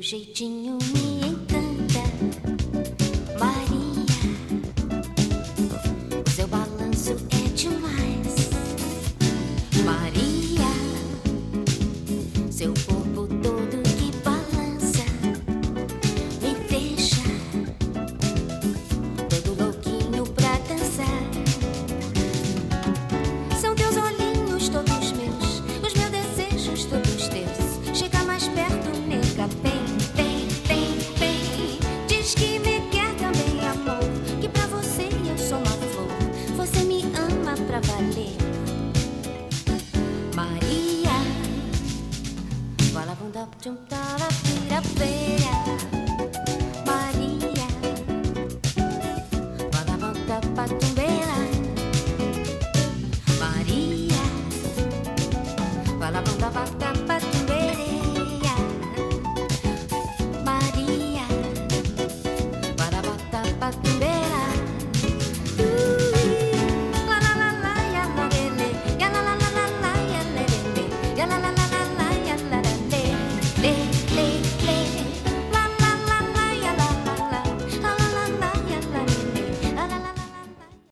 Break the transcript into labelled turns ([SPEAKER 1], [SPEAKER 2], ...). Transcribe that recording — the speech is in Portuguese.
[SPEAKER 1] jeitinho me encanta, Maria. O seu balanço é demais, Maria. Seu corpo todo que balança me deixa todo louquinho pra dançar. São teus olhinhos todos meus, os meus desejos todos teus. Chega mais perto, nega, vem, vem, vem, vem. Diz que me quer também, amor, que pra você eu sou uma flor. Você me ama pra valer, Maria. Fala bunda, juntar a vira-feira, Maria. Fala bunda, patumbeira, Maria. Fala bunda, vaca,